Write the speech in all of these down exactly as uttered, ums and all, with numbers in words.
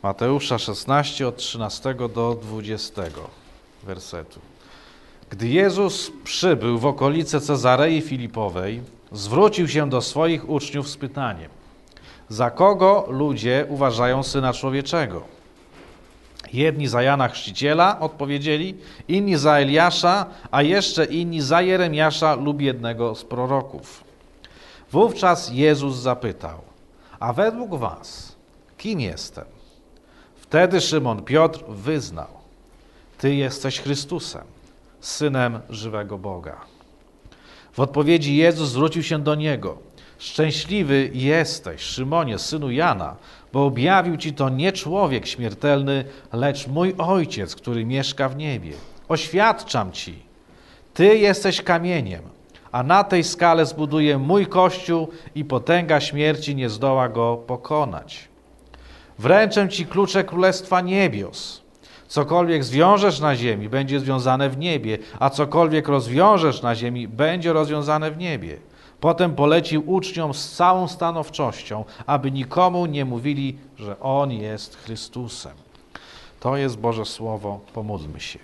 Mateusza szesnaście, od trzynastego do dwudziestego wersetu. Gdy Jezus przybył w okolice Cezarei Filipowej, zwrócił się do swoich uczniów z pytaniem: za kogo ludzie uważają Syna Człowieczego? Jedni za Jana Chrzciciela odpowiedzieli, inni za Eliasza, a jeszcze inni za Jeremiasza lub jednego z proroków. Wówczas Jezus zapytał: a według was, kim jestem? Wtedy Szymon Piotr wyznał: Ty jesteś Chrystusem, Synem żywego Boga. W odpowiedzi Jezus zwrócił się do niego: szczęśliwy jesteś, Szymonie, synu Jana, bo objawił ci to nie człowiek śmiertelny, lecz mój Ojciec, który mieszka w niebie. Oświadczam ci, ty jesteś kamieniem, a na tej skale zbuduję mój Kościół i potęga śmierci nie zdoła go pokonać. Wręczę ci klucze Królestwa Niebios. Cokolwiek zwiążesz na ziemi, będzie związane w niebie, a cokolwiek rozwiążesz na ziemi, będzie rozwiązane w niebie. Potem polecił uczniom z całą stanowczością, aby nikomu nie mówili, że On jest Chrystusem. To jest Boże Słowo, pomódlmy się.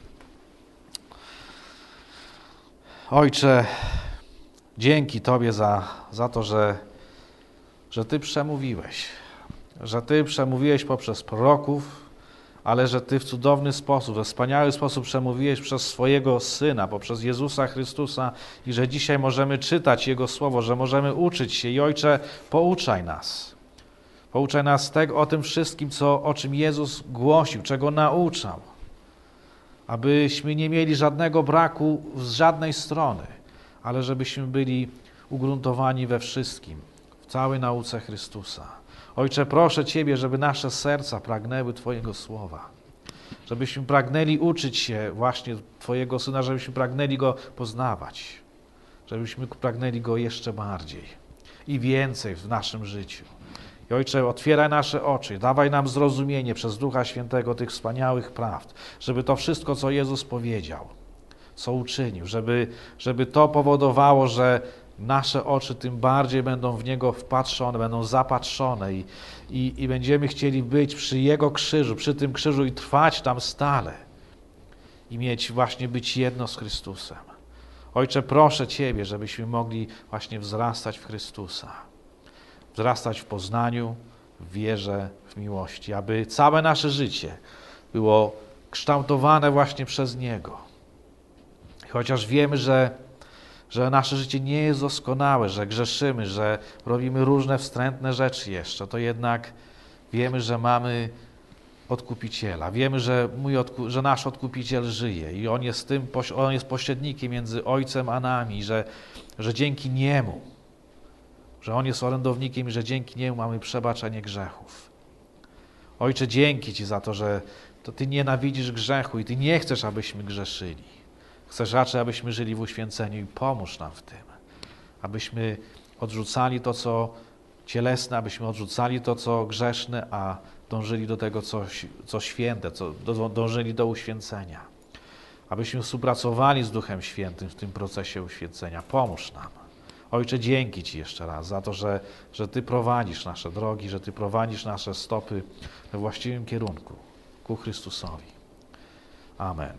Ojcze, dzięki Tobie za, za to, że, że Ty przemówiłeś, że Ty przemówiłeś poprzez proroków, ale że Ty w cudowny sposób, we wspaniały sposób przemówiłeś przez swojego Syna, poprzez Jezusa Chrystusa i że dzisiaj możemy czytać Jego Słowo, że możemy uczyć się. I Ojcze, pouczaj nas. Pouczaj nas tego, o tym wszystkim, co, o czym Jezus głosił, czego nauczał. Abyśmy nie mieli żadnego braku z żadnej strony, ale żebyśmy byli ugruntowani we wszystkim, w całej nauce Chrystusa. Ojcze, proszę Ciebie, żeby nasze serca pragnęły Twojego Słowa, żebyśmy pragnęli uczyć się właśnie Twojego Syna, żebyśmy pragnęli Go poznawać, żebyśmy pragnęli Go jeszcze bardziej i więcej w naszym życiu. I Ojcze, otwieraj nasze oczy, dawaj nam zrozumienie przez Ducha Świętego tych wspaniałych prawd, żeby to wszystko, co Jezus powiedział, co uczynił, żeby, żeby to powodowało, że nasze oczy tym bardziej będą w Niego wpatrzone, będą zapatrzone i, i, i będziemy chcieli być przy Jego krzyżu, przy tym krzyżu i trwać tam stale i mieć właśnie być jedno z Chrystusem. Ojcze, proszę Ciebie, żebyśmy mogli właśnie wzrastać w Chrystusa, wzrastać w poznaniu, w wierze, w miłości, aby całe nasze życie było kształtowane właśnie przez Niego. Chociaż wiemy, że że nasze życie nie jest doskonałe, że grzeszymy, że robimy różne wstrętne rzeczy jeszcze, to jednak wiemy, że mamy Odkupiciela. Wiemy, że, mój odku, że nasz Odkupiciel żyje i On jest tym, On jest pośrednikiem między Ojcem a nami, że, że dzięki Niemu, że On jest orędownikiem i że dzięki Niemu mamy przebaczenie grzechów. Ojcze, dzięki Ci za to, że to Ty nienawidzisz grzechu i Ty nie chcesz, abyśmy grzeszyli. Chcesz raczej, abyśmy żyli w uświęceniu i pomóż nam w tym, abyśmy odrzucali to, co cielesne, abyśmy odrzucali to, co grzeszne, a dążyli do tego, co, co święte, co, do, dążyli do uświęcenia. Abyśmy współpracowali z Duchem Świętym w tym procesie uświęcenia. Pomóż nam. Ojcze, dzięki Ci jeszcze raz za to, że, że Ty prowadzisz nasze drogi, że Ty prowadzisz nasze stopy we właściwym kierunku, ku Chrystusowi. Amen.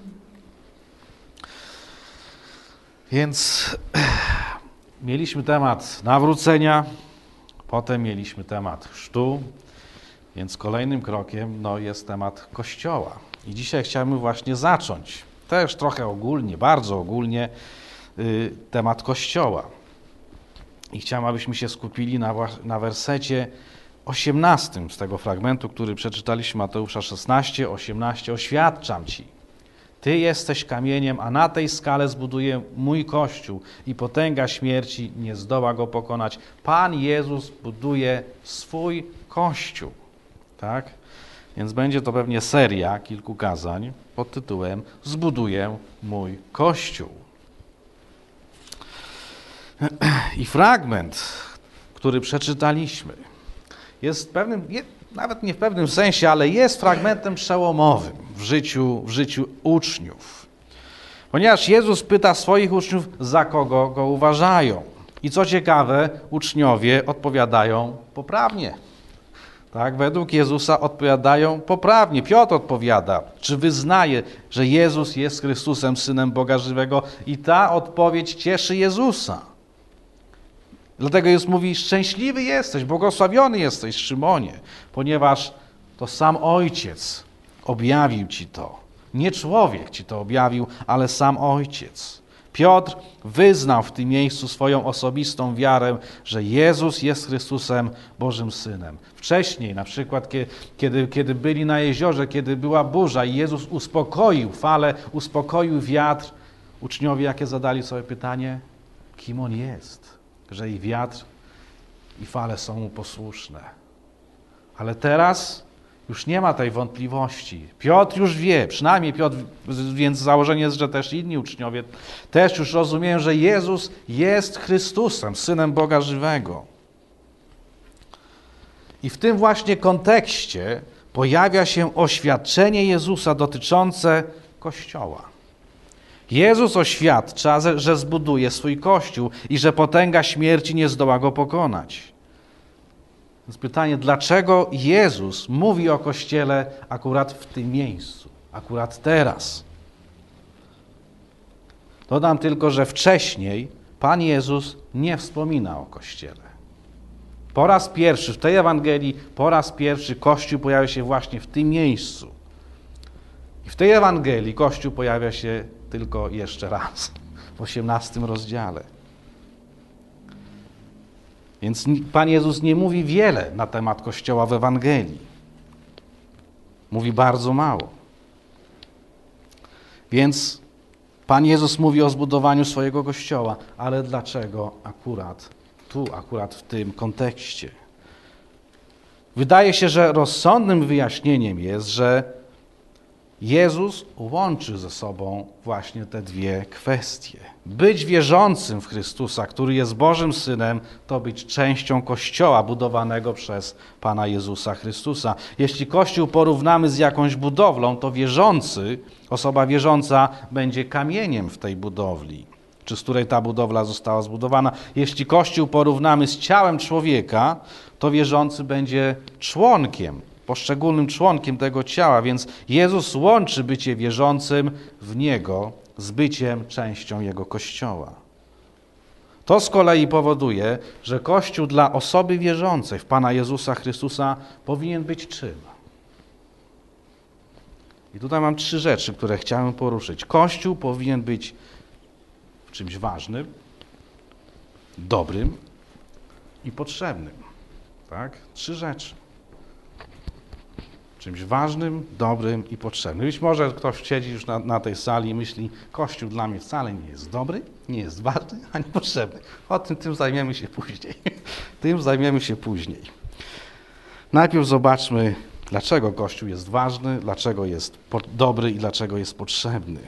Więc mieliśmy temat nawrócenia, potem mieliśmy temat chrztu, więc kolejnym krokiem no, jest temat Kościoła. I dzisiaj chciałbym właśnie zacząć, też trochę ogólnie, bardzo ogólnie, y, temat Kościoła. I chciałbym, abyśmy się skupili na, na wersecie osiemnastym z tego fragmentu, który przeczytaliśmy, Mateusza szesnaście, osiemnaście. Oświadczam Ci, Ty jesteś kamieniem, a na tej skale zbuduję mój Kościół i potęga śmierci nie zdoła go pokonać. Pan Jezus buduje swój Kościół. Tak? Więc będzie to pewnie seria kilku kazań pod tytułem Zbuduję mój Kościół. I fragment, który przeczytaliśmy, jest pewnym, nawet nie w pewnym sensie, ale jest fragmentem przełomowym w życiu, w życiu uczniów. Ponieważ Jezus pyta swoich uczniów, za kogo go uważają. I co ciekawe, uczniowie odpowiadają poprawnie. tak, według Jezusa odpowiadają poprawnie. Piotr odpowiada, czy wyznaje, że Jezus jest Chrystusem, Synem Boga żywego, i ta odpowiedź cieszy Jezusa. Dlatego Jezus mówi, szczęśliwy jesteś, błogosławiony jesteś, Szymonie, ponieważ to sam Ojciec objawił ci to. Nie człowiek ci to objawił, ale sam Ojciec. Piotr wyznał w tym miejscu swoją osobistą wiarę, że Jezus jest Chrystusem, Bożym Synem. Wcześniej, na przykład, kiedy, kiedy byli na jeziorze, kiedy była burza i Jezus uspokoił falę, uspokoił wiatr, uczniowie jakie zadali sobie pytanie? Kim On jest? Że i wiatr, i fale są Mu posłuszne. Ale teraz już nie ma tej wątpliwości. Piotr już wie, przynajmniej Piotr, więc założenie jest, że też inni uczniowie też już rozumieją, że Jezus jest Chrystusem, Synem Boga żywego. I w tym właśnie kontekście pojawia się oświadczenie Jezusa dotyczące Kościoła. Jezus oświadcza, że zbuduje swój Kościół i że potęga śmierci nie zdoła go pokonać. Więc pytanie, dlaczego Jezus mówi o Kościele akurat w tym miejscu, akurat teraz? Dodam tylko, że wcześniej Pan Jezus nie wspomina o Kościele. Po raz pierwszy w tej Ewangelii, po raz pierwszy Kościół pojawia się właśnie w tym miejscu. I w tej Ewangelii Kościół pojawia się tylko jeszcze raz, w osiemnastym rozdziale. Więc Pan Jezus nie mówi wiele na temat Kościoła w Ewangelii. Mówi bardzo mało. Więc Pan Jezus mówi o zbudowaniu swojego Kościoła, ale dlaczego akurat tu, akurat w tym kontekście? Wydaje się, że rozsądnym wyjaśnieniem jest, że Jezus łączy ze sobą właśnie te dwie kwestie. Być wierzącym w Chrystusa, który jest Bożym Synem, to być częścią Kościoła budowanego przez Pana Jezusa Chrystusa. Jeśli Kościół porównamy z jakąś budowlą, to wierzący, osoba wierząca będzie kamieniem w tej budowli, czy z której ta budowla została zbudowana. Jeśli Kościół porównamy z ciałem człowieka, to wierzący będzie członkiem, poszczególnym członkiem tego ciała, więc Jezus łączy bycie wierzącym w Niego z byciem częścią Jego Kościoła. To z kolei powoduje, że Kościół dla osoby wierzącej w Pana Jezusa Chrystusa powinien być czym? I tutaj mam trzy rzeczy, które chciałem poruszyć. Kościół powinien być czymś ważnym, dobrym i potrzebnym. Tak? Trzy rzeczy. Czymś ważnym, dobrym i potrzebnym. Być może ktoś siedzi już na, na tej sali i myśli, Kościół dla mnie wcale nie jest dobry, nie jest ważny, ani potrzebny. O tym, tym zajmiemy się później. Tym zajmiemy się później. Najpierw zobaczmy, dlaczego Kościół jest ważny, dlaczego jest dobry i dlaczego jest potrzebny.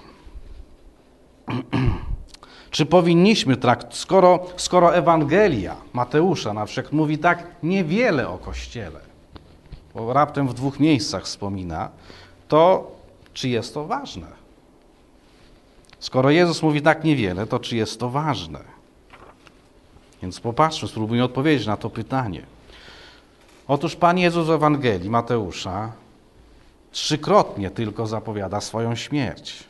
Czy powinniśmy traktować, skoro, skoro Ewangelia Mateusza na przykład mówi tak niewiele o Kościele, bo raptem w dwóch miejscach wspomina, to czy jest to ważne? Skoro Jezus mówi tak niewiele, to czy jest to ważne? Więc popatrzmy, spróbujmy odpowiedzieć na to pytanie. Otóż Pan Jezus w Ewangelii Mateusza trzykrotnie tylko zapowiada swoją śmierć.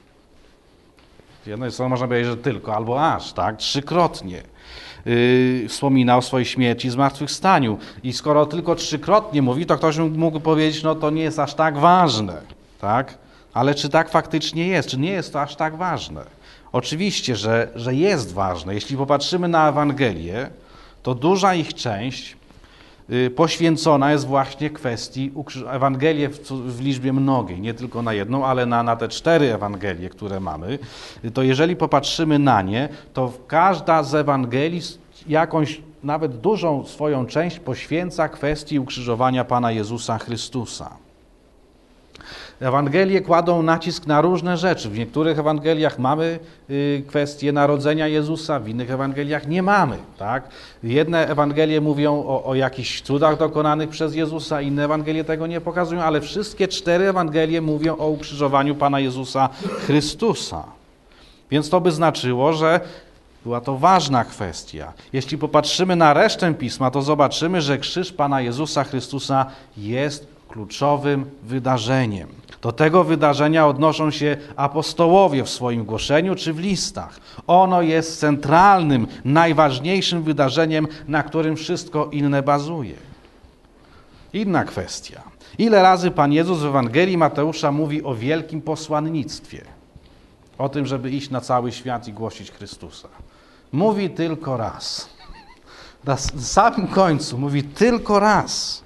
Z jednej strony można powiedzieć, że tylko, albo aż, tak? Trzykrotnie. Yy, wspomina o swojej śmierci i zmartwychwstaniu. I skoro tylko trzykrotnie mówi, to ktoś mógł powiedzieć, no to nie jest aż tak ważne, tak? Ale czy tak faktycznie jest? Czy nie jest to aż tak ważne? Oczywiście, że, że jest ważne. Jeśli popatrzymy na Ewangelię, to duża ich część yy, poświęcona jest właśnie kwestii Ewangelie w, w liczbie mnogiej, nie tylko na jedną, ale na, na te cztery Ewangelie, które mamy, to jeżeli popatrzymy na nie, to każda z Ewangelii jakąś, nawet dużą swoją część poświęca kwestii ukrzyżowania Pana Jezusa Chrystusa. Ewangelie kładą nacisk na różne rzeczy. W niektórych Ewangeliach mamy kwestię narodzenia Jezusa, w innych Ewangeliach nie mamy. Tak? Jedne Ewangelie mówią o, o jakichś cudach dokonanych przez Jezusa, inne Ewangelie tego nie pokazują, ale wszystkie cztery Ewangelie mówią o ukrzyżowaniu Pana Jezusa Chrystusa. Więc to by znaczyło, że Była to ważna kwestia. Jeśli popatrzymy na resztę Pisma, to zobaczymy, że krzyż Pana Jezusa Chrystusa jest kluczowym wydarzeniem. Do tego wydarzenia odnoszą się apostołowie w swoim głoszeniu czy w listach. Ono jest centralnym, najważniejszym wydarzeniem, na którym wszystko inne bazuje. Inna kwestia. Ile razy Pan Jezus w Ewangelii Mateusza mówi o wielkim posłannictwie? O tym, żeby iść na cały świat i głosić Chrystusa. Mówi tylko raz. Na samym końcu mówi tylko raz.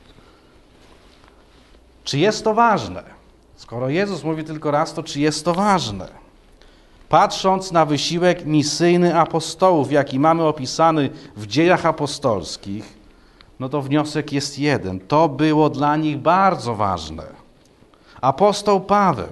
Czy jest to ważne? Skoro Jezus mówi tylko raz, to czy jest to ważne? Patrząc na wysiłek misyjny apostołów, jaki mamy opisany w Dziejach Apostolskich, no to wniosek jest jeden. To było dla nich bardzo ważne. Apostoł Paweł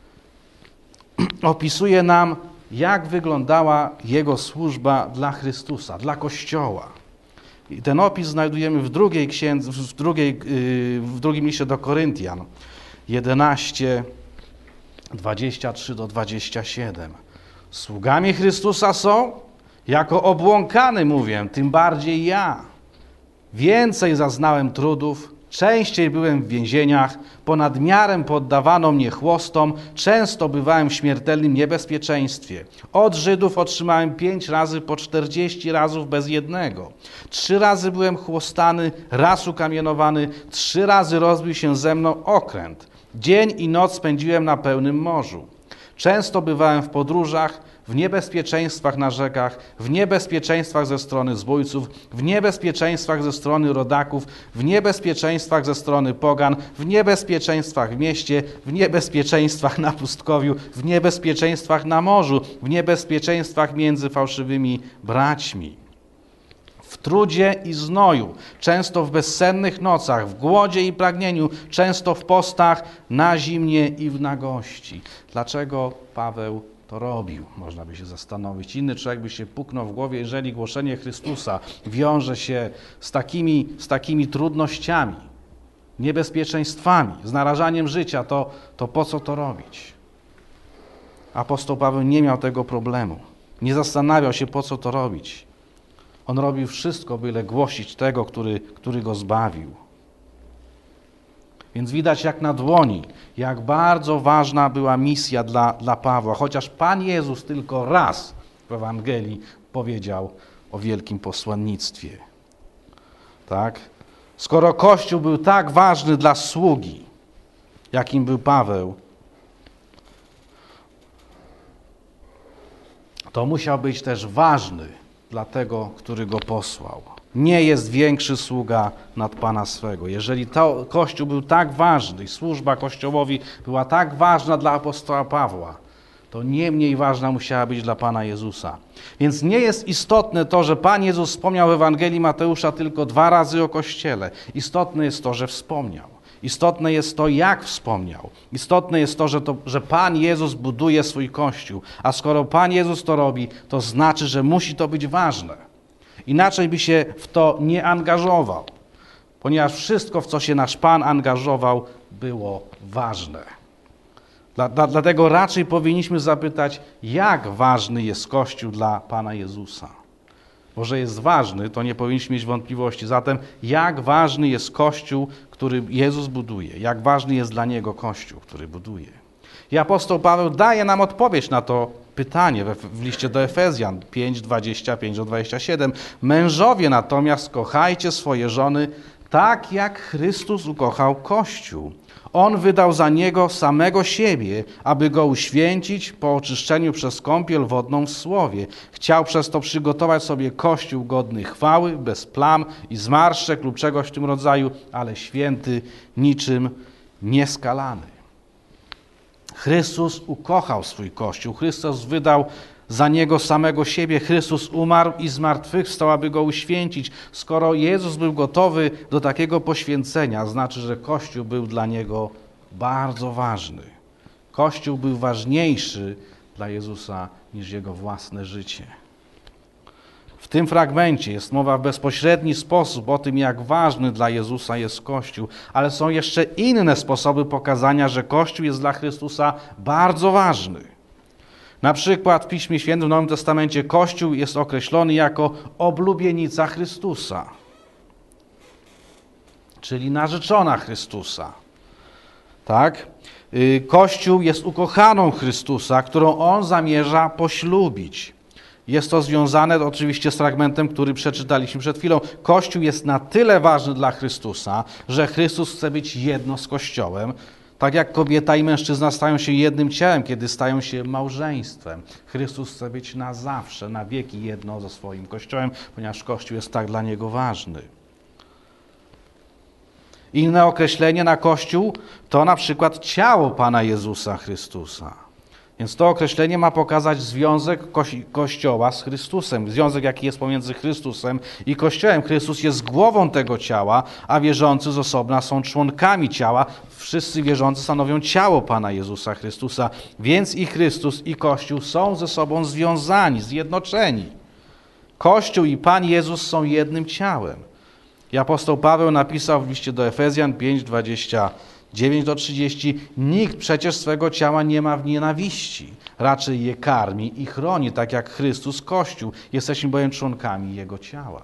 opisuje nam, jak wyglądała jego służba dla Chrystusa, dla Kościoła. I ten opis znajdujemy w drugiej księdze, w, drugiej, w drugim liście do Koryntian, jedenaście, dwadzieścia trzy do dwudziestego siódmego. Sługami Chrystusa są, jako obłąkany mówię, tym bardziej ja. Więcej zaznałem trudów, częściej byłem w więzieniach, ponad miarę poddawano mnie chłostom, często bywałem w śmiertelnym niebezpieczeństwie. Od Żydów otrzymałem pięć razy po czterdzieści razów bez jednego. Trzy razy byłem chłostany, raz ukamienowany, trzy razy rozbił się ze mną okręt. Dzień i noc spędziłem na pełnym morzu. Często bywałem w podróżach, w niebezpieczeństwach na rzekach, w niebezpieczeństwach ze strony zbójców, w niebezpieczeństwach ze strony rodaków, w niebezpieczeństwach ze strony pogan, w niebezpieczeństwach w mieście, w niebezpieczeństwach na pustkowiu, w niebezpieczeństwach na morzu, w niebezpieczeństwach między fałszywymi braćmi. W trudzie i znoju, często w bezsennych nocach, w głodzie i pragnieniu, często w postach, na zimnie i w nagości. Dlaczego Paweł to robił? Można by się zastanowić. Inny człowiek by się puknął w głowie, jeżeli głoszenie Chrystusa wiąże się z takimi, z takimi trudnościami, niebezpieczeństwami, z narażaniem życia, to, to po co to robić? Apostoł Paweł nie miał tego problemu. Nie zastanawiał się, po co to robić. On robił wszystko, byle głosić tego, który, który go zbawił. Więc widać jak na dłoni, jak bardzo ważna była misja dla, dla Pawła. Chociaż Pan Jezus tylko raz w Ewangelii powiedział o wielkim posłannictwie. Tak? Skoro Kościół był tak ważny dla sługi, jakim był Paweł, to musiał być też ważny dla tego, który go posłał. Nie jest większy sługa nad Pana swego. Jeżeli to Kościół był tak ważny i służba Kościołowi była tak ważna dla apostoła Pawła, to nie mniej ważna musiała być dla Pana Jezusa. Więc nie jest istotne to, że Pan Jezus wspomniał w Ewangelii Mateusza tylko dwa razy o Kościele. Istotne jest to, że wspomniał. Istotne jest to, jak wspomniał. Istotne jest to, że, to, że Pan Jezus buduje swój Kościół. A skoro Pan Jezus to robi, to znaczy, że musi to być ważne. Inaczej by się w to nie angażował, ponieważ wszystko, w co się nasz Pan angażował, było ważne. Dla, dla, dlatego raczej powinniśmy zapytać, jak ważny jest Kościół dla Pana Jezusa. Bo że jest ważny, to nie powinniśmy mieć wątpliwości. Zatem jak ważny jest Kościół, który Jezus buduje? Jak ważny jest dla Niego Kościół, który buduje? I apostoł Paweł daje nam odpowiedź na to pytanie w, w liście do Efezjan pięć, dwadzieścia pięć do dwudziestego siódmego. Mężowie natomiast kochajcie swoje żony tak, jak Chrystus ukochał Kościół. On wydał za niego samego siebie, aby go uświęcić po oczyszczeniu przez kąpiel wodną w słowie. Chciał przez to przygotować sobie Kościół godny chwały, bez plam i zmarszczek lub czegoś w tym rodzaju, ale święty, niczym nieskalany. Chrystus ukochał swój Kościół. Chrystus wydał za niego samego siebie. Chrystus umarł i zmartwychwstał, aby go uświęcić. Skoro Jezus był gotowy do takiego poświęcenia, znaczy, że Kościół był dla niego bardzo ważny. Kościół był ważniejszy dla Jezusa niż jego własne życie. W tym fragmencie jest mowa w bezpośredni sposób o tym, jak ważny dla Jezusa jest Kościół, ale są jeszcze inne sposoby pokazania, że Kościół jest dla Chrystusa bardzo ważny. Na przykład w Piśmie Świętym w Nowym Testamencie Kościół jest określony jako oblubienica Chrystusa, czyli narzeczona Chrystusa. Tak? Kościół jest ukochaną Chrystusa, którą On zamierza poślubić. Jest to związane oczywiście z fragmentem, który przeczytaliśmy przed chwilą. Kościół jest na tyle ważny dla Chrystusa, że Chrystus chce być jedno z Kościołem. Tak jak kobieta i mężczyzna stają się jednym ciałem, kiedy stają się małżeństwem. Chrystus chce być na zawsze, na wieki jedno ze swoim Kościołem, ponieważ Kościół jest tak dla Niego ważny. Inne określenie na Kościół to na przykład ciało Pana Jezusa Chrystusa. Więc to określenie ma pokazać związek ko- Kościoła z Chrystusem. Związek, jaki jest pomiędzy Chrystusem i Kościołem. Chrystus jest głową tego ciała, a wierzący z osobna są członkami ciała. Wszyscy wierzący stanowią ciało Pana Jezusa Chrystusa. Więc i Chrystus, i Kościół są ze sobą związani, zjednoczeni. Kościół i Pan Jezus są jednym ciałem. I apostoł Paweł napisał w liście do Efezjan pięć, dwadzieścia dziewięć do trzydziestu: nikt przecież swego ciała nie ma w nienawiści, raczej je karmi i chroni, tak jak Chrystus Kościół. Jesteśmy bowiem członkami Jego ciała.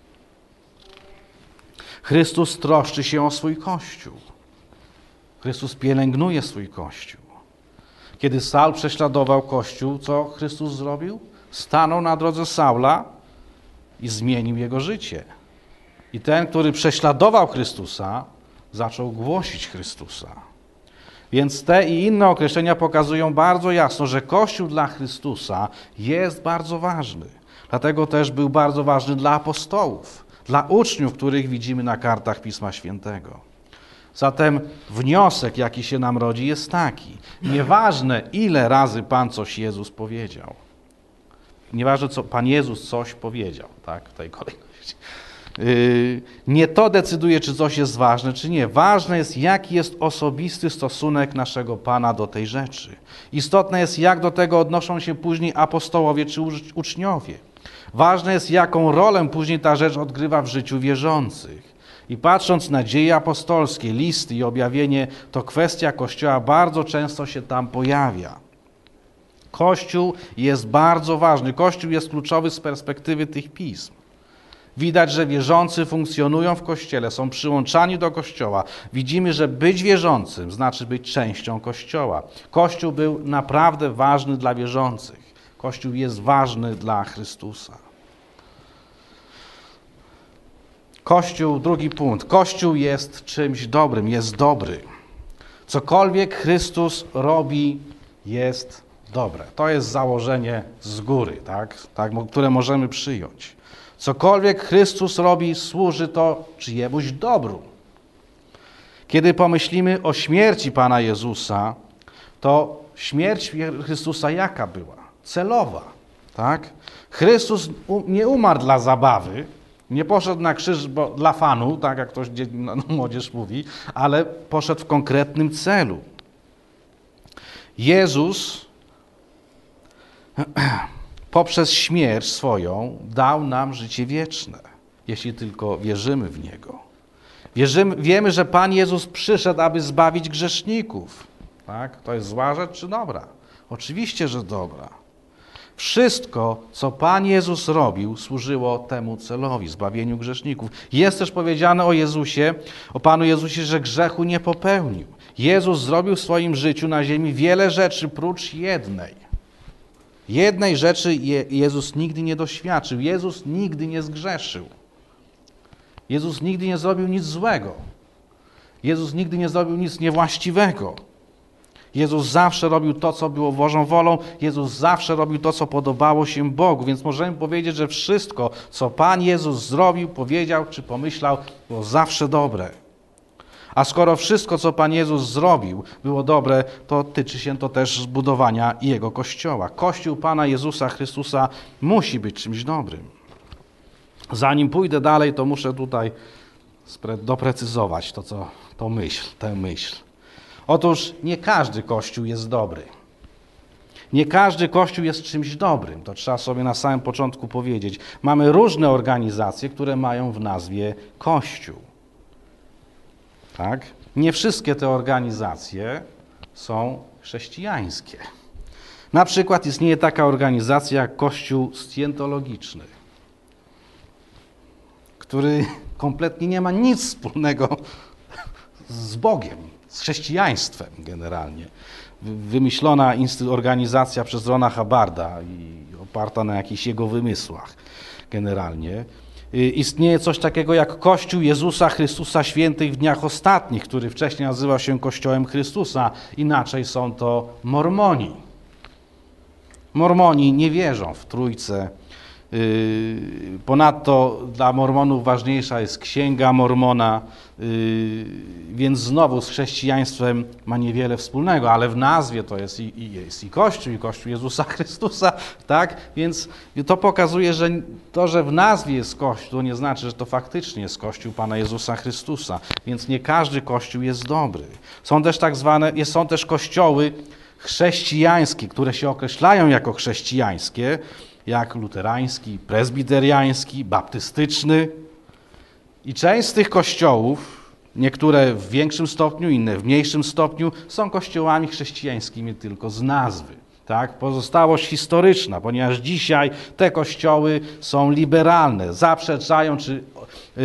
Chrystus troszczy się o swój Kościół. Chrystus pielęgnuje swój Kościół. Kiedy Saul prześladował Kościół, co Chrystus zrobił? Stanął na drodze Saula i zmienił jego życie. I ten, który prześladował Chrystusa, zaczął głosić Chrystusa. Więc te i inne określenia pokazują bardzo jasno, że Kościół dla Chrystusa jest bardzo ważny. Dlatego też był bardzo ważny dla apostołów, dla uczniów, których widzimy na kartach Pisma Świętego. Zatem wniosek, jaki się nam rodzi, jest taki. Nieważne, ile razy Pan coś Jezus powiedział. Nieważne, co Pan Jezus coś powiedział, tak, w tej kolejności. Nie to decyduje, czy coś jest ważne, czy nie. Ważne jest, jaki jest osobisty stosunek naszego Pana do tej rzeczy. Istotne jest, jak do tego odnoszą się później apostołowie czy uczniowie. Ważne jest, jaką rolę później ta rzecz odgrywa w życiu wierzących. I patrząc na dzieje apostolskie, listy i objawienie, to kwestia Kościoła bardzo często się tam pojawia. Kościół jest bardzo ważny. Kościół jest kluczowy z perspektywy tych pism. Widać, że wierzący funkcjonują w Kościele, są przyłączani do Kościoła. Widzimy, że być wierzącym znaczy być częścią Kościoła. Kościół był naprawdę ważny dla wierzących. Kościół jest ważny dla Chrystusa. Kościół, drugi punkt. Kościół jest czymś dobrym, jest dobry. Cokolwiek Chrystus robi, jest dobre. To jest założenie z góry, tak? Tak, które możemy przyjąć. Cokolwiek Chrystus robi, służy to czyjemuś dobru. Kiedy pomyślimy o śmierci Pana Jezusa, to śmierć Chrystusa jaka była? Celowa. Tak? Chrystus nie umarł dla zabawy, nie poszedł na krzyż bo, dla fanu, tak jak ktoś no, młodzież mówi, ale poszedł w konkretnym celu. Jezus poprzez śmierć swoją dał nam życie wieczne, jeśli tylko wierzymy w Niego. Wierzymy, wiemy, że Pan Jezus przyszedł, aby zbawić grzeszników. Tak? To jest zła rzecz czy dobra? Oczywiście, że dobra. Wszystko, co Pan Jezus robił, służyło temu celowi, zbawieniu grzeszników. Jest też powiedziane o Jezusie, o Panu Jezusie, że grzechu nie popełnił. Jezus zrobił w swoim życiu na ziemi wiele rzeczy, prócz jednej. Jednej rzeczy Je- Jezus nigdy nie doświadczył. Jezus nigdy nie zgrzeszył. Jezus nigdy nie zrobił nic złego. Jezus nigdy nie zrobił nic niewłaściwego. Jezus zawsze robił to, co było Bożą wolą. Jezus zawsze robił to, co podobało się Bogu. Więc możemy powiedzieć, że wszystko, co Pan Jezus zrobił, powiedział czy pomyślał, było zawsze dobre. A skoro wszystko, co Pan Jezus zrobił, było dobre, to tyczy się to też zbudowania Jego Kościoła. Kościół Pana Jezusa Chrystusa musi być czymś dobrym. Zanim pójdę dalej, to muszę tutaj doprecyzować to, co, to myśl, tę myśl. Otóż nie każdy Kościół jest dobry. Nie każdy Kościół jest czymś dobrym. To trzeba sobie na samym początku powiedzieć. Mamy różne organizacje, które mają w nazwie Kościół. Tak? Nie wszystkie te organizacje są chrześcijańskie. Na przykład istnieje taka organizacja jak Kościół Scjentologiczny, który kompletnie nie ma nic wspólnego z Bogiem, z chrześcijaństwem generalnie. Wymyślona organizacja przez Rona Hubbarda i oparta na jakichś jego wymysłach generalnie. Istnieje coś takiego jak Kościół Jezusa Chrystusa Świętych w dniach ostatnich, który wcześniej nazywał się Kościołem Chrystusa. Inaczej są to Mormoni. Mormoni nie wierzą w Trójcę. Ponadto dla Mormonów ważniejsza jest Księga Mormona, więc znowu z chrześcijaństwem ma niewiele wspólnego, ale w nazwie to jest i, i, jest i Kościół, i Kościół Jezusa Chrystusa, tak? Więc to pokazuje, że to, że w nazwie jest Kościół, to nie znaczy, że to faktycznie jest Kościół Pana Jezusa Chrystusa, więc nie każdy Kościół jest dobry. Są też tak zwane, są też kościoły chrześcijańskie, które się określają jako chrześcijańskie, jak luterański, prezbiteriański, baptystyczny. I część z tych kościołów, niektóre w większym stopniu, inne w mniejszym stopniu, są kościołami chrześcijańskimi tylko z nazwy. Tak? Pozostałość historyczna, ponieważ dzisiaj te kościoły są liberalne, zaprzeczają czy yy,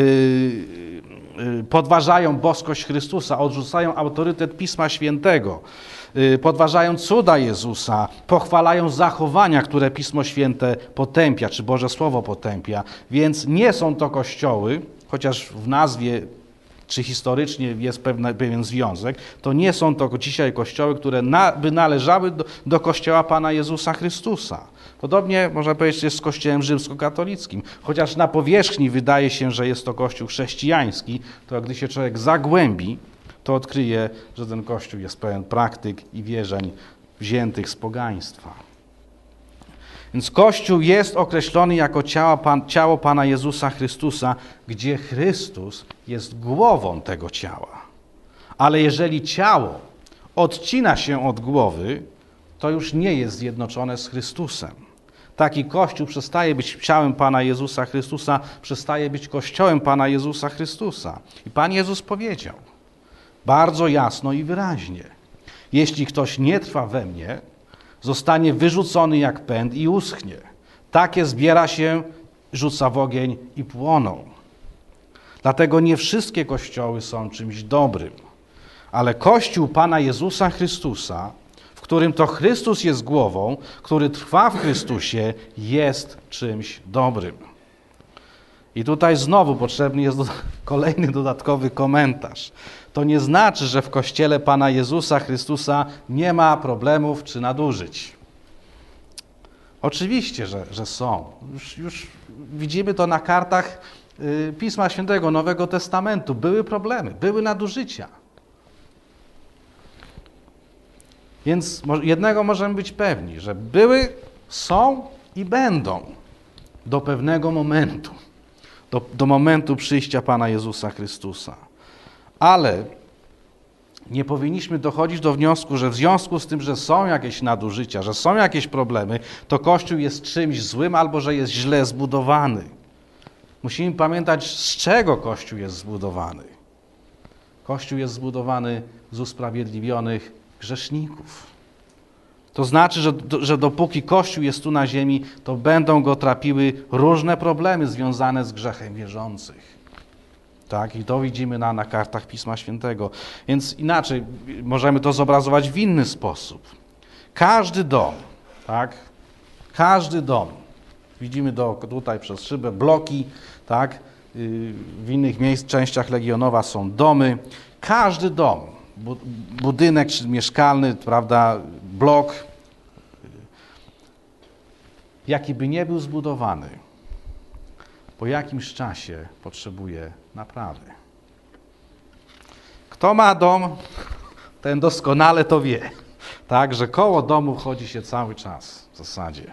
yy, podważają boskość Chrystusa, odrzucają autorytet Pisma Świętego, podważają cuda Jezusa, pochwalają zachowania, które Pismo Święte potępia, czy Boże Słowo potępia. Więc nie są to kościoły, chociaż w nazwie czy historycznie jest pewne, pewien związek, to nie są to dzisiaj kościoły, które na, by należały do, do Kościoła Pana Jezusa Chrystusa. Podobnie można powiedzieć jest z Kościołem rzymskokatolickim. Chociaż na powierzchni wydaje się, że jest to Kościół chrześcijański, to gdy się człowiek zagłębi, to odkryje, że ten Kościół jest pełen praktyk i wierzeń wziętych z pogaństwa. Więc Kościół jest określony jako ciało, Pan, ciało Pana Jezusa Chrystusa, gdzie Chrystus jest głową tego ciała. Ale jeżeli ciało odcina się od głowy, to już nie jest zjednoczone z Chrystusem. Taki Kościół przestaje być ciałem Pana Jezusa Chrystusa, przestaje być Kościołem Pana Jezusa Chrystusa. I Pan Jezus powiedział bardzo jasno i wyraźnie: jeśli ktoś nie trwa we mnie, zostanie wyrzucony jak pęd i uschnie. Takie zbiera się, rzuca w ogień i płoną. Dlatego nie wszystkie kościoły są czymś dobrym, ale Kościół Pana Jezusa Chrystusa, w którym to Chrystus jest głową, który trwa w Chrystusie, jest czymś dobrym. I tutaj znowu potrzebny jest kolejny dodatkowy komentarz. To nie znaczy, że w Kościele Pana Jezusa Chrystusa nie ma problemów czy nadużyć. Oczywiście, że, że są. Już, już widzimy to na kartach y, Pisma Świętego, Nowego Testamentu. Były problemy, były nadużycia. Więc jednego możemy być pewni, że były, są i będą do pewnego momentu. Do, do momentu przyjścia Pana Jezusa Chrystusa. Ale nie powinniśmy dochodzić do wniosku, że w związku z tym, że są jakieś nadużycia, że są jakieś problemy, to Kościół jest czymś złym albo że jest źle zbudowany. Musimy pamiętać, z czego Kościół jest zbudowany. Kościół jest zbudowany z usprawiedliwionych grzeszników. To znaczy, że, że dopóki Kościół jest tu na ziemi, to będą go trapiły różne problemy związane z grzechem wierzących. Tak? I to widzimy na, na kartach Pisma Świętego. Więc inaczej możemy to zobrazować w inny sposób. Każdy dom, tak? Każdy dom, widzimy do, tutaj przez szybę bloki, tak? W innych miejsc, częściach Legionowa są domy. Każdy dom, budynek czy mieszkalny, prawda, blok, jaki by nie był zbudowany, po jakimś czasie potrzebuje naprawy. Kto ma dom, ten doskonale to wie, tak, że koło domu chodzi się cały czas w zasadzie.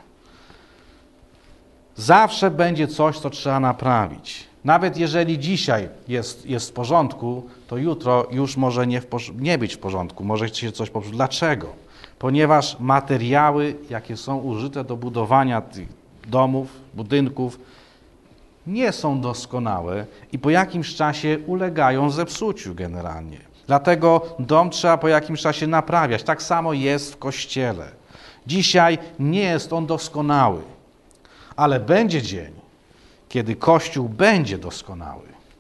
Zawsze będzie coś, co trzeba naprawić. Nawet jeżeli dzisiaj jest, jest w porządku, to jutro już może nie, w, nie być w porządku, może się coś popsuć. Dlaczego? Ponieważ materiały, jakie są użyte do budowania tych domów, budynków, nie są doskonałe i po jakimś czasie ulegają zepsuciu generalnie. Dlatego dom trzeba po jakimś czasie naprawiać. Tak samo jest w Kościele. Dzisiaj nie jest on doskonały, ale będzie dzień, kiedy Kościół będzie doskonały.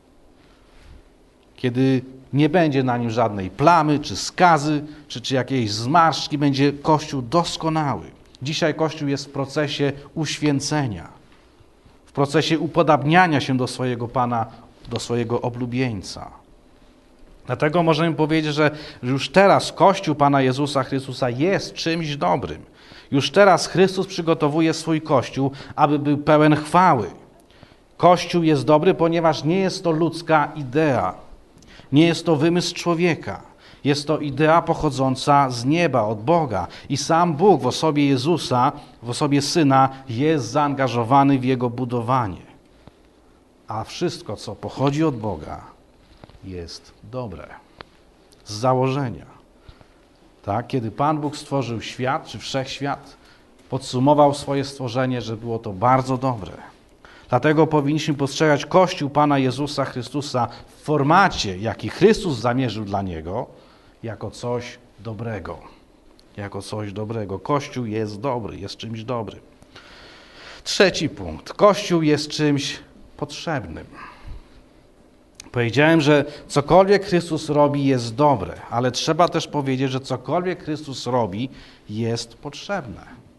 Kiedy nie będzie na nim żadnej plamy, czy skazy, czy, czy jakiejś zmarszczki, będzie Kościół doskonały. Dzisiaj Kościół jest w procesie uświęcenia, w procesie upodabniania się do swojego Pana, do swojego oblubieńca. Dlatego możemy powiedzieć, że już teraz Kościół Pana Jezusa Chrystusa jest czymś dobrym. Już teraz Chrystus przygotowuje swój Kościół, aby był pełen chwały. Kościół jest dobry, ponieważ nie jest to ludzka idea. Nie jest to wymysł człowieka. Jest to idea pochodząca z nieba, od Boga. I sam Bóg w osobie Jezusa, w osobie Syna jest zaangażowany w jego budowanie. A wszystko, co pochodzi od Boga, jest dobre. Z założenia. Tak? Kiedy Pan Bóg stworzył świat, czy wszechświat, podsumował swoje stworzenie, że było to bardzo dobre. Dlatego powinniśmy postrzegać Kościół Pana Jezusa Chrystusa w formacie, jaki Chrystus zamierzył dla Niego, jako coś dobrego. Jako coś dobrego. Kościół jest dobry, jest czymś dobrym. Trzeci punkt. Kościół jest czymś potrzebnym. Powiedziałem, że cokolwiek Chrystus robi, jest dobre, ale trzeba też powiedzieć, że cokolwiek Chrystus robi, jest potrzebne.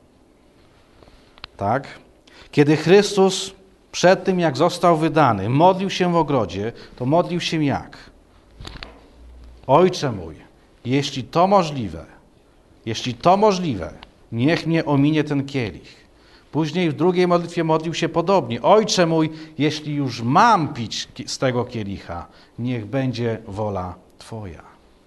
Tak? Kiedy Chrystus przed tym, jak został wydany, modlił się w ogrodzie, to modlił się jak? Ojcze mój, jeśli to możliwe, jeśli to możliwe, niech mnie ominie ten kielich. Później w drugiej modlitwie modlił się podobnie. Ojcze mój, jeśli już mam pić z tego kielicha, niech będzie wola Twoja.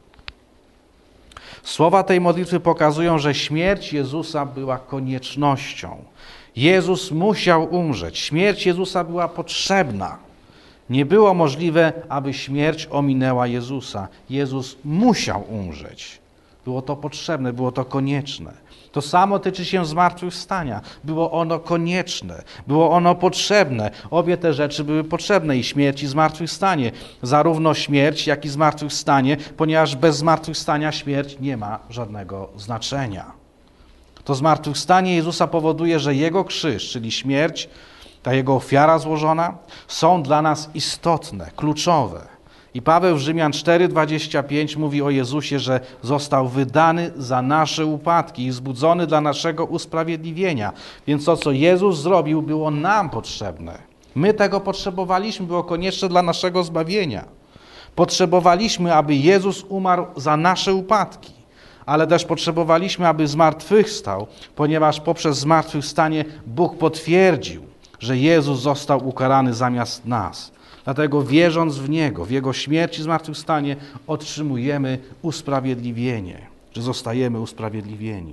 Słowa tej modlitwy pokazują, że śmierć Jezusa była koniecznością. Jezus musiał umrzeć. Śmierć Jezusa była potrzebna. Nie było możliwe, aby śmierć ominęła Jezusa. Jezus musiał umrzeć. Było to potrzebne, było to konieczne. To samo tyczy się zmartwychwstania. Było ono konieczne, było ono potrzebne. Obie te rzeczy były potrzebne, i śmierć, i zmartwychwstanie. Zarówno śmierć, jak i zmartwychwstanie, ponieważ bez zmartwychwstania śmierć nie ma żadnego znaczenia. To zmartwychwstanie Jezusa powoduje, że Jego krzyż, czyli śmierć, ta Jego ofiara złożona, są dla nas istotne, kluczowe. I Paweł w Rzymian cztery, dwadzieścia pięć mówi o Jezusie, że został wydany za nasze upadki i wzbudzony dla naszego usprawiedliwienia. Więc to, co Jezus zrobił, było nam potrzebne. My tego potrzebowaliśmy, było konieczne dla naszego zbawienia. Potrzebowaliśmy, aby Jezus umarł za nasze upadki, ale też potrzebowaliśmy, aby zmartwychwstał, ponieważ poprzez zmartwychwstanie Bóg potwierdził, że Jezus został ukarany zamiast nas. Dlatego wierząc w Niego, w Jego śmierć i zmartwychwstanie, otrzymujemy usprawiedliwienie, że zostajemy usprawiedliwieni.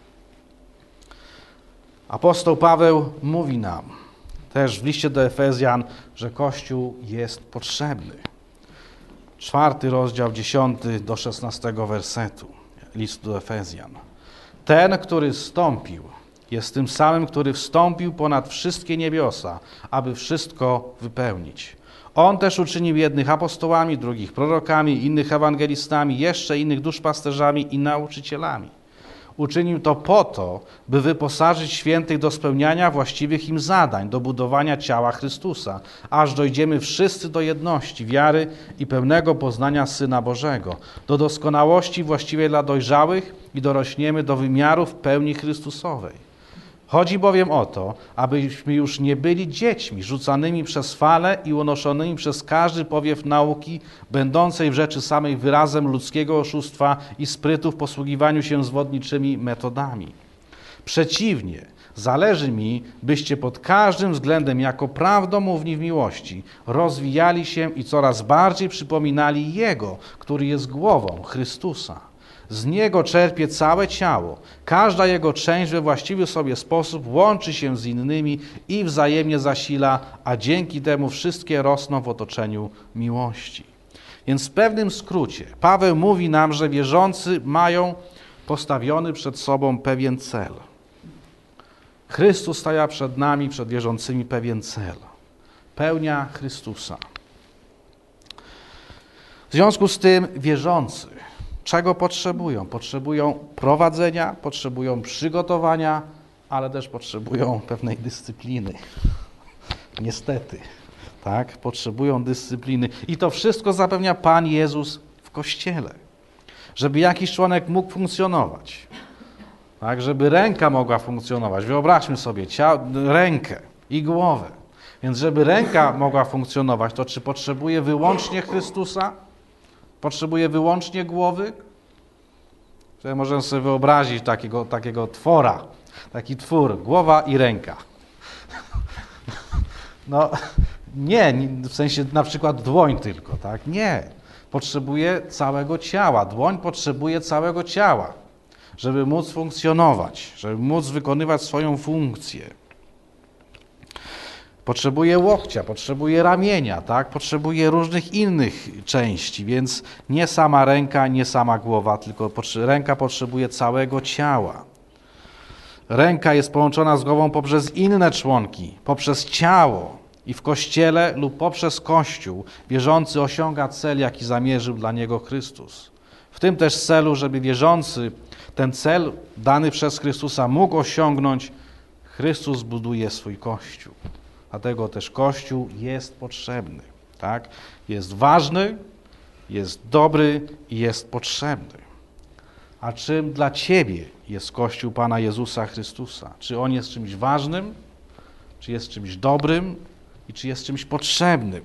Apostoł Paweł mówi nam też w liście do Efezjan, że Kościół jest potrzebny. Czwarty rozdział, dziesiąty do szesnastego wersetu listu do Efezjan. Ten, który zstąpił, jest tym samym, który wstąpił ponad wszystkie niebiosa, aby wszystko wypełnić. On też uczynił jednych apostołami, drugich prorokami, innych ewangelistami, jeszcze innych duszpasterzami i nauczycielami. Uczynił to po to, by wyposażyć świętych do spełniania właściwych im zadań, do budowania ciała Chrystusa, aż dojdziemy wszyscy do jedności, wiary i pełnego poznania Syna Bożego, do doskonałości właściwej dla dojrzałych i dorośniemy do wymiarów pełni Chrystusowej. Chodzi bowiem o to, abyśmy już nie byli dziećmi rzucanymi przez fale i unoszonymi przez każdy powiew nauki, będącej w rzeczy samej wyrazem ludzkiego oszustwa i sprytu w posługiwaniu się zwodniczymi metodami. Przeciwnie, zależy mi, byście pod każdym względem jako prawdomówni w miłości rozwijali się i coraz bardziej przypominali Jego, który jest głową, Chrystusa. Z Niego czerpie całe ciało. Każda Jego część we właściwy sobie sposób łączy się z innymi i wzajemnie zasila, a dzięki temu wszystkie rosną w otoczeniu miłości. Więc w pewnym skrócie Paweł mówi nam, że wierzący mają postawiony przed sobą pewien cel. Chrystus stawia przed nami, przed wierzącymi pewien cel. Pełnia Chrystusa. W związku z tym wierzący, czego potrzebują? Potrzebują prowadzenia, potrzebują przygotowania, ale też potrzebują pewnej dyscypliny. Niestety, tak? Potrzebują dyscypliny. I to wszystko zapewnia Pan Jezus w Kościele. Żeby jakiś członek mógł funkcjonować. Tak? Żeby ręka mogła funkcjonować. Wyobraźmy sobie ciało, rękę i głowę. Więc żeby ręka mogła funkcjonować, to czy potrzebuje wyłącznie Chrystusa? Potrzebuje wyłącznie głowy? Tutaj możemy sobie wyobrazić takiego, takiego twora. Taki twór, głowa i ręka. No nie, w sensie na przykład dłoń tylko, tak? Nie. Potrzebuje całego ciała. Dłoń potrzebuje całego ciała, żeby móc funkcjonować, żeby móc wykonywać swoją funkcję. Potrzebuje łokcia, potrzebuje ramienia, tak? Potrzebuje różnych innych części, więc nie sama ręka, nie sama głowa, tylko ręka potrzebuje całego ciała. Ręka jest połączona z głową poprzez inne członki, poprzez ciało i w Kościele lub poprzez Kościół wierzący osiąga cel, jaki zamierzył dla niego Chrystus. W tym też celu, żeby wierzący ten cel dany przez Chrystusa mógł osiągnąć, Chrystus buduje swój Kościół. Dlatego też Kościół jest potrzebny, tak? Jest ważny, jest dobry i jest potrzebny. A czym dla Ciebie jest Kościół Pana Jezusa Chrystusa? Czy On jest czymś ważnym, czy jest czymś dobrym i czy jest czymś potrzebnym?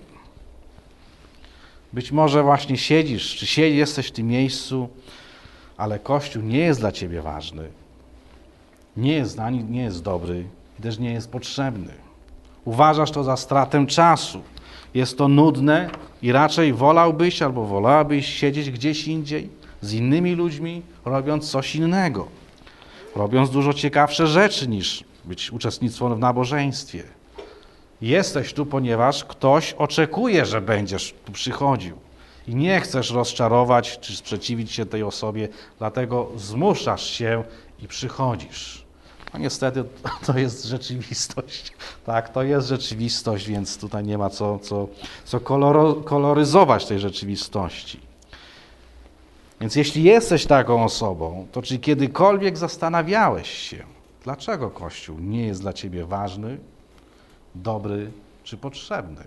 Być może właśnie siedzisz, czy siedzisz, jesteś w tym miejscu, ale Kościół nie jest dla Ciebie ważny, nie jest, ani nie jest dobry i też nie jest potrzebny. Uważasz to za stratę czasu. Jest to nudne i raczej wolałbyś albo wolałabyś siedzieć gdzieś indziej z innymi ludźmi, robiąc coś innego. Robiąc dużo ciekawsze rzeczy niż być uczestnictwem w nabożeństwie. Jesteś tu, ponieważ ktoś oczekuje, że będziesz tu przychodził. I nie chcesz rozczarować czy sprzeciwić się tej osobie, dlatego zmuszasz się i przychodzisz. No niestety to jest rzeczywistość. Tak, to jest rzeczywistość, więc tutaj nie ma co, co, co koloro, koloryzować tej rzeczywistości. Więc jeśli jesteś taką osobą, to czy kiedykolwiek zastanawiałeś się, dlaczego Kościół nie jest dla Ciebie ważny, dobry czy potrzebny?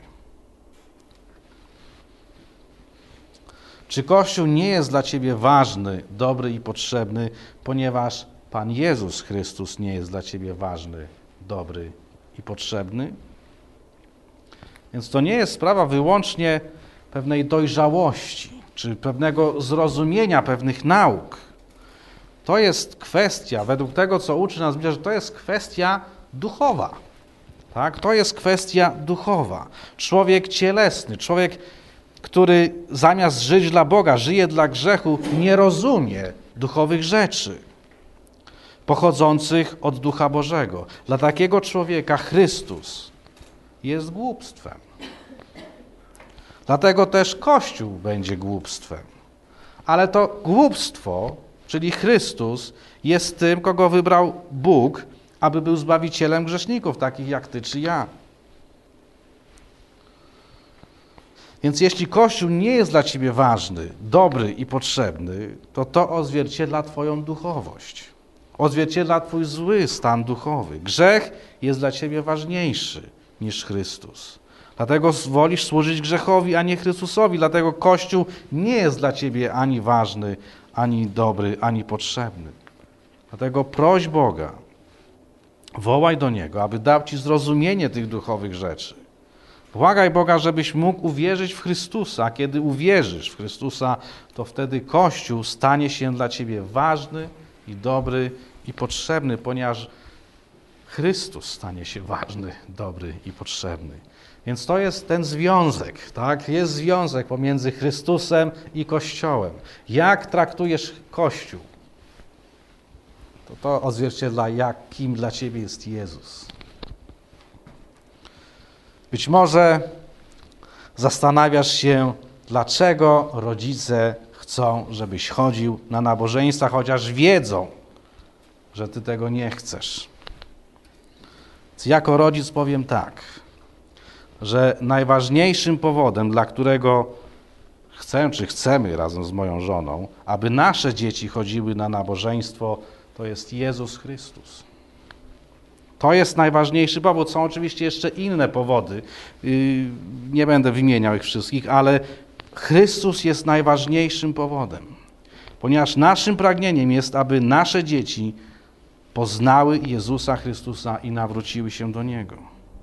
Czy Kościół nie jest dla Ciebie ważny, dobry i potrzebny, ponieważ Pan Jezus Chrystus nie jest dla Ciebie ważny, dobry i potrzebny? Więc to nie jest sprawa wyłącznie pewnej dojrzałości, czy pewnego zrozumienia pewnych nauk. To jest kwestia, według tego, co uczy nas Biblia, że to jest kwestia duchowa. Tak? To jest kwestia duchowa. Człowiek cielesny, człowiek, który zamiast żyć dla Boga, żyje dla grzechu, nie rozumie duchowych rzeczy pochodzących od Ducha Bożego. Dla takiego człowieka Chrystus jest głupstwem. Dlatego też Kościół będzie głupstwem. Ale to głupstwo, czyli Chrystus, jest tym, kogo wybrał Bóg, aby był zbawicielem grzeszników, takich jak ty czy ja. Więc jeśli Kościół nie jest dla ciebie ważny, dobry i potrzebny, to to odzwierciedla twoją duchowość. Odzwierciedla twój zły stan duchowy. Grzech jest dla ciebie ważniejszy niż Chrystus. Dlatego wolisz służyć grzechowi, a nie Chrystusowi. Dlatego Kościół nie jest dla ciebie ani ważny, ani dobry, ani potrzebny. Dlatego proś Boga, wołaj do Niego, aby dał ci zrozumienie tych duchowych rzeczy. Błagaj Boga, żebyś mógł uwierzyć w Chrystusa. A kiedy uwierzysz w Chrystusa, to wtedy Kościół stanie się dla ciebie ważny i dobry i potrzebny, ponieważ Chrystus stanie się ważny, dobry i potrzebny. Więc to jest ten związek, tak? Jest związek pomiędzy Chrystusem i Kościołem. Jak traktujesz Kościół? To to odzwierciedla, jak, kim dla ciebie jest Jezus. Być może zastanawiasz się, dlaczego rodzice chcą, żebyś chodził na nabożeństwa, chociaż wiedzą, że ty tego nie chcesz. Więc jako rodzic powiem tak, że najważniejszym powodem, dla którego chcę, czy chcemy razem z moją żoną, aby nasze dzieci chodziły na nabożeństwo, to jest Jezus Chrystus. To jest najważniejszy powód. Są oczywiście jeszcze inne powody. Nie będę wymieniał ich wszystkich, ale Chrystus jest najważniejszym powodem. Ponieważ naszym pragnieniem jest, aby nasze dzieci poznały Jezusa Chrystusa i nawróciły się do Niego.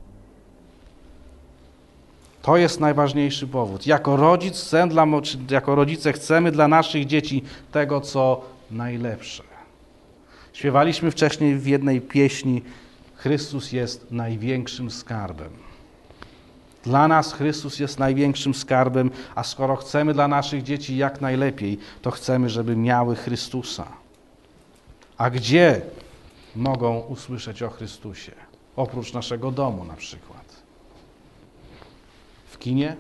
To jest najważniejszy powód. Jako rodzic chcę dla, czy jako rodzice chcemy dla naszych dzieci tego, co najlepsze. Śpiewaliśmy wcześniej w jednej pieśni: Chrystus jest największym skarbem. Dla nas Chrystus jest największym skarbem, a skoro chcemy dla naszych dzieci jak najlepiej, to chcemy, żeby miały Chrystusa. A gdzie mogą usłyszeć o Chrystusie? Oprócz naszego domu na przykład. W kinie?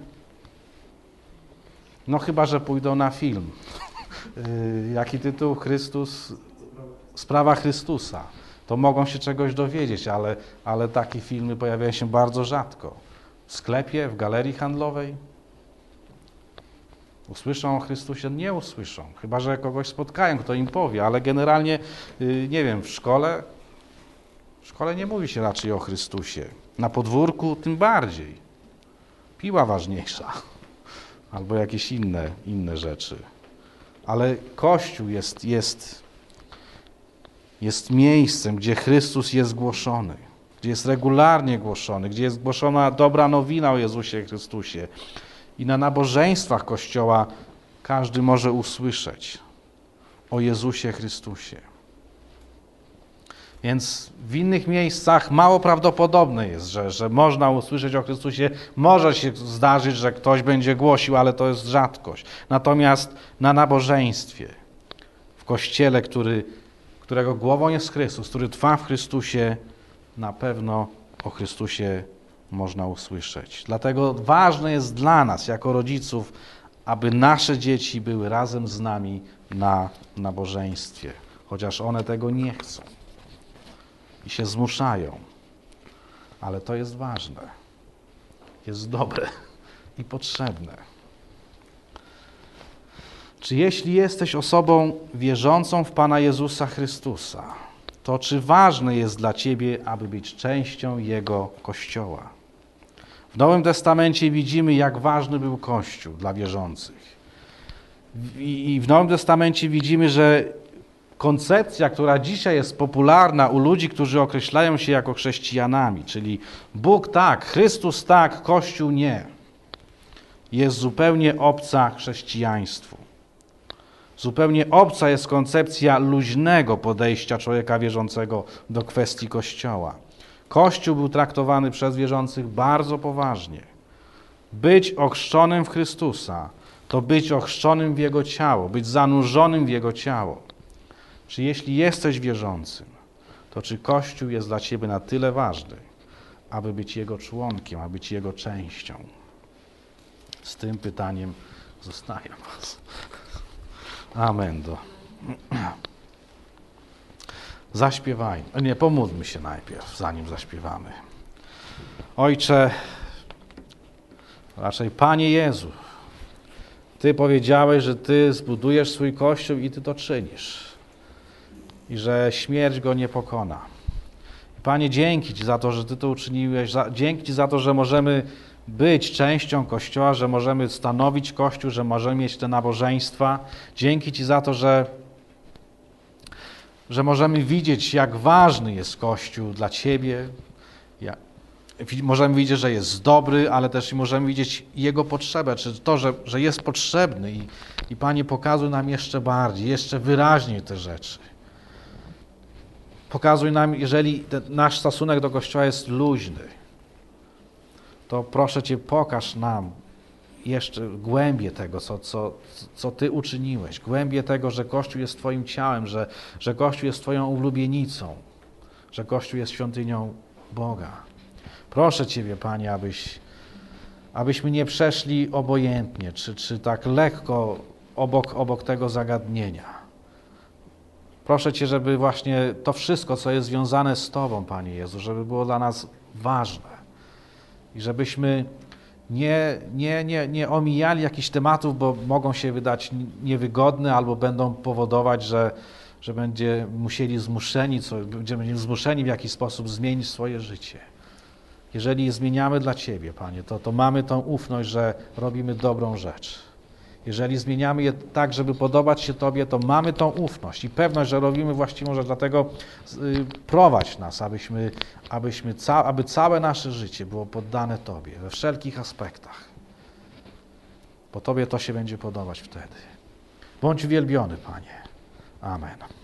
No chyba, że pójdą na film. Jaki tytuł? Chrystus? Sprawa Chrystusa. To mogą się czegoś dowiedzieć, ale, ale takie filmy pojawiają się bardzo rzadko. W sklepie, w galerii handlowej. Usłyszą o Chrystusie? Nie usłyszą. Chyba że kogoś spotkają, kto im powie, ale generalnie, nie wiem, w szkole, w szkole nie mówi się raczej o Chrystusie. Na podwórku tym bardziej. Piła ważniejsza. Albo jakieś inne, inne rzeczy. Ale Kościół jest, jest, jest miejscem, gdzie Chrystus jest głoszony. Gdzie jest regularnie głoszony, gdzie jest głoszona dobra nowina o Jezusie Chrystusie. I na nabożeństwach Kościoła każdy może usłyszeć o Jezusie Chrystusie. Więc w innych miejscach mało prawdopodobne jest, że, że można usłyszeć o Chrystusie. Może się zdarzyć, że ktoś będzie głosił, ale to jest rzadkość. Natomiast na nabożeństwie, w Kościele, który, którego głową jest Chrystus, który trwa w Chrystusie, na pewno o Chrystusie można usłyszeć. Dlatego ważne jest dla nas, jako rodziców, aby nasze dzieci były razem z nami na nabożeństwie, chociaż one tego nie chcą i się zmuszają. Ale to jest ważne, jest dobre i potrzebne. Czy jeśli jesteś osobą wierzącą w Pana Jezusa Chrystusa, to czy ważne jest dla ciebie, aby być częścią Jego Kościoła? W Nowym Testamencie widzimy, jak ważny był Kościół dla wierzących. I w Nowym Testamencie widzimy, że koncepcja, która dzisiaj jest popularna u ludzi, którzy określają się jako chrześcijanami, czyli Bóg tak, Chrystus tak, Kościół nie, jest zupełnie obca chrześcijaństwu. Zupełnie obca jest koncepcja luźnego podejścia człowieka wierzącego do kwestii Kościoła. Kościół był traktowany przez wierzących bardzo poważnie. Być ochrzczonym w Chrystusa to być ochrzczonym w Jego ciało, być zanurzonym w Jego ciało. Czy jeśli jesteś wierzącym, to czy Kościół jest dla ciebie na tyle ważny, aby być Jego członkiem, aby być Jego częścią? Z tym pytaniem zostawiam was. Amen. Do. Zaśpiewajmy. Nie, pomódlmy się najpierw, zanim zaśpiewamy. Ojcze, raczej Panie Jezu, Ty powiedziałeś, że Ty zbudujesz swój Kościół i Ty to czynisz. I że śmierć go nie pokona. Panie, dzięki Ci za to, że Ty to uczyniłeś. Dzięki Ci za to, że możemy być częścią Kościoła, że możemy stanowić Kościół, że możemy mieć te nabożeństwa. Dzięki Ci za to, że, że możemy widzieć, jak ważny jest Kościół dla Ciebie. Ja, możemy widzieć, że jest dobry, ale też i możemy widzieć Jego potrzebę, czy to, że, że jest potrzebny. I, I Panie, pokazuj nam jeszcze bardziej, jeszcze wyraźniej te rzeczy. Pokazuj nam, jeżeli ten nasz stosunek do Kościoła jest luźny, to proszę Cię, pokaż nam jeszcze głębię tego, co, co, co Ty uczyniłeś. Głębię tego, że Kościół jest Twoim ciałem, że, że Kościół jest Twoją ulubienicą, że Kościół jest świątynią Boga. Proszę Ciebie, Panie, abyś, abyśmy nie przeszli obojętnie, czy, czy tak lekko obok, obok tego zagadnienia. Proszę Cię, żeby właśnie to wszystko, co jest związane z Tobą, Panie Jezu, żeby było dla nas ważne i żebyśmy nie, nie, nie, nie omijali jakichś tematów, bo mogą się wydać niewygodne albo będą powodować, że, że będzie musieli zmuszeni, co, będziemy zmuszeni w jakiś sposób zmienić swoje życie. Jeżeli je zmieniamy dla Ciebie, Panie, to, to mamy tą ufność, że robimy dobrą rzecz. Jeżeli zmieniamy je tak, żeby podobać się Tobie, to mamy tą ufność i pewność, że robimy właściwą rzecz. Dlatego y, prowadź nas, abyśmy, abyśmy ca, aby całe nasze życie było poddane Tobie we wszelkich aspektach. Bo Tobie to się będzie podobać wtedy. Bądź uwielbiony, Panie. Amen.